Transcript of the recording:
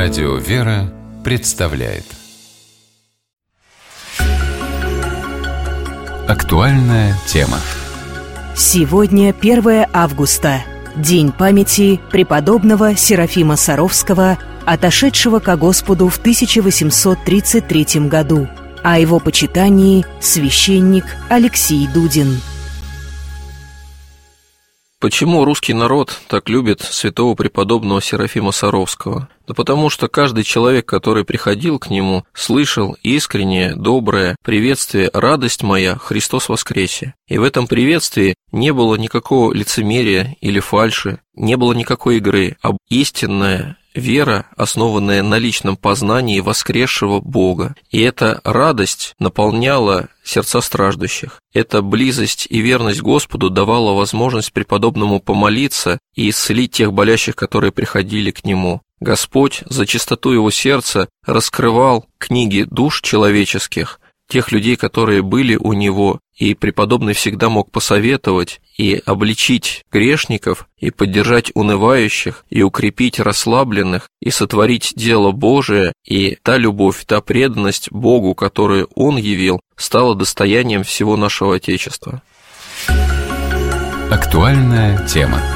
Радио «Вера» представляет актуальная тема. Сегодня 1 августа, день памяти преподобного Серафима Саровского, отошедшего ко Господу в 1833 году. О его почитании священник Алексей Дудин. Почему русский народ так любит святого преподобного Серафима Саровского? Да потому что каждый человек, который приходил к нему, слышал искреннее, доброе приветствие: «Радость моя, Христос воскресе!» И в этом приветствии не было никакого лицемерия или фальши, не было никакой игры, а истинная вера, основанная на личном познании воскресшего Бога. И эта радость наполняла сердца страждущих. Эта близость и верность Господу давала возможность преподобному помолиться и исцелить тех болящих, которые приходили к нему. Господь за чистоту его сердца раскрывал книги душ человеческих, тех людей, которые были у него, и преподобный всегда мог посоветовать и обличить грешников, и поддержать унывающих, и укрепить расслабленных, и сотворить дело Божие, и та любовь, та преданность Богу, которую Он явил, стала достоянием всего нашего Отечества. Актуальная тема.